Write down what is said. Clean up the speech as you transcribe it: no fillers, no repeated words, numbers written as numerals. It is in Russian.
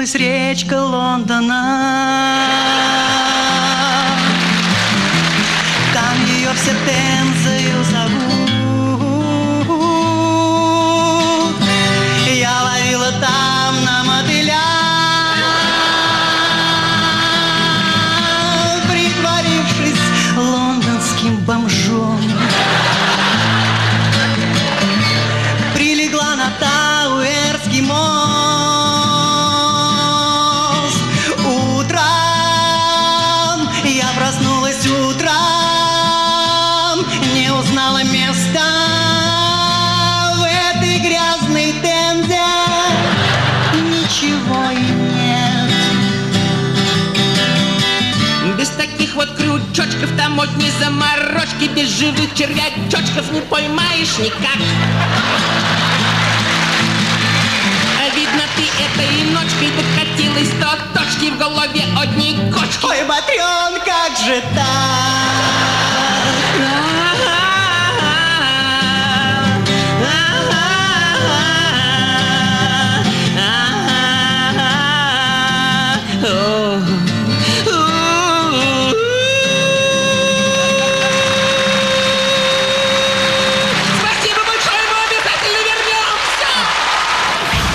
проснулась речка Лондона. Там ее все Темзою зовут. Я ловила там на мотыля, притворившись лондонским бомжом. Прилегла на Тауэрский мост. Утром я проснулась утром, не узнала места в этой грязной Темзе. Ничего и нет. Без таких вот крючочков, тамотней заморочки, без живых червячочков не поймаешь никак. Видно, ты этой ночкой докатилась до точки, в голове одни кочки. Ой, Матрён, как же так?